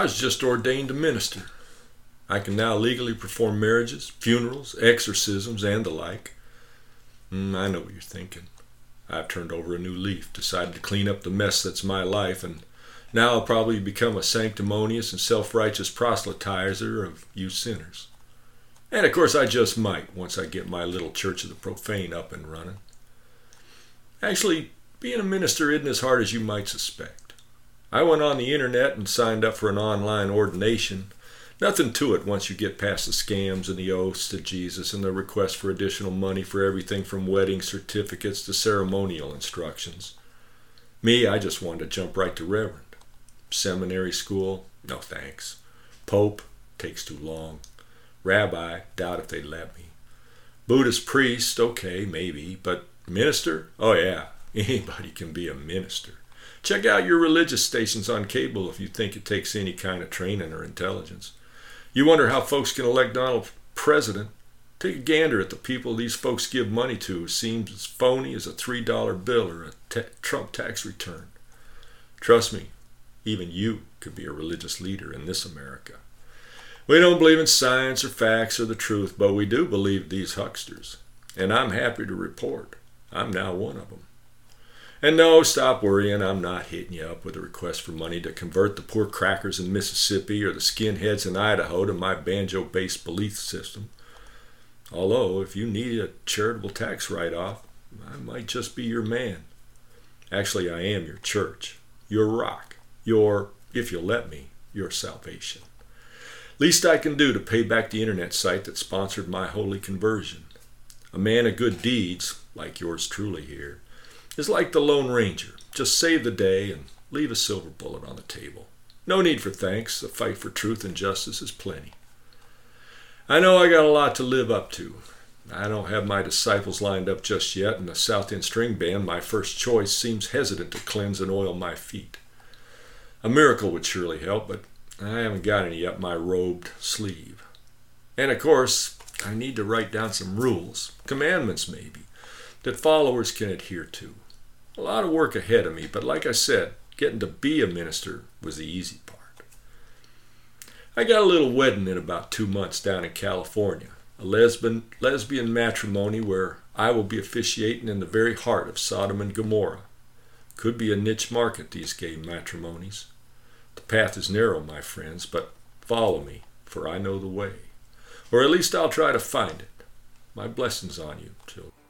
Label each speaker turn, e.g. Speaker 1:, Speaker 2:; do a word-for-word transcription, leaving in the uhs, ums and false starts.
Speaker 1: was just ordained a minister. I can now legally perform marriages, funerals, exorcisms, and the like. Mm, I know what you're thinking. I've turned over a new leaf, decided to clean up the mess that's my life, and now I'll probably become a sanctimonious and self-righteous proselytizer of you sinners. And of course I just might, once I get my little Church of the Profane up and running. Actually, being a minister isn't as hard as you might suspect. I went on the internet and signed up for an online ordination. Nothing to it once you get past the scams and the oaths to Jesus and the request for additional money for everything from wedding certificates to ceremonial instructions. Me, I just wanted to jump right to Reverend. Seminary school? No thanks. Pope? Takes too long. Rabbi? Doubt if they'd let me. Buddhist priest? Okay, maybe. But minister? Oh yeah, anybody can be a minister. Check out your religious stations on cable if you think it takes any kind of training or intelligence. You wonder how folks can elect Donald president? Take a gander at the people these folks give money to who seems as phony as a three dollar bill or a te- Trump tax return. Trust me, even you could be a religious leader in this America. We don't believe in science or facts or the truth, but we do believe these hucksters. And I'm happy to report I'm now one of them. And no, stop worrying, I'm not hitting you up with a request for money to convert the poor crackers in Mississippi or the skinheads in Idaho to my banjo-based belief system. Although, if you need a charitable tax write-off, I might just be your man. Actually, I am your church, your rock, your, if you'll let me, your salvation. Least I can do to pay back the internet site that sponsored my holy conversion. A man of good deeds, like yours truly here, is like the Lone Ranger. Just save the day and leave a silver bullet on the table. No need for thanks. The fight for truth and justice is plenty. I know I got a lot to live up to. I don't have my disciples lined up just yet, and the South End String Band, my first choice, seems hesitant to cleanse and oil my feet. A miracle would surely help, but I haven't got any up my robed sleeve. And of course, I need to write down some rules, commandments maybe, that followers can adhere to. A lot of work ahead of me, but like I said, getting to be a minister was the easy part. I got a little wedding in about two months down in California, a lesbian, lesbian matrimony where I will be officiating in the very heart of Sodom and Gomorrah. Could be a niche market, these gay matrimonies. The path is narrow, my friends, but follow me, for I know the way. Or at least I'll try to find it. My blessings on you, children.